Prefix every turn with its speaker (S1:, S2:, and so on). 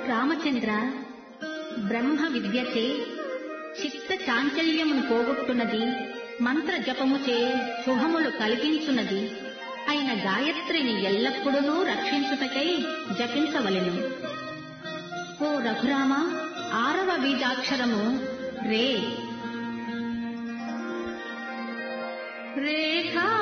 S1: రామచంద్ర, బ్రహ్మ విద్యచే చిత్త చాంచల్యమును పోగొట్టున్నది, మంత్ర జపముచే శుభములు కలిగించున్నది అయిన గాయత్రిని ఎల్లప్పుడూ రక్షించుటకై జపించవలెను. ఓ రఘురామ, 6వ బీజాక్షరము రే. రేఖా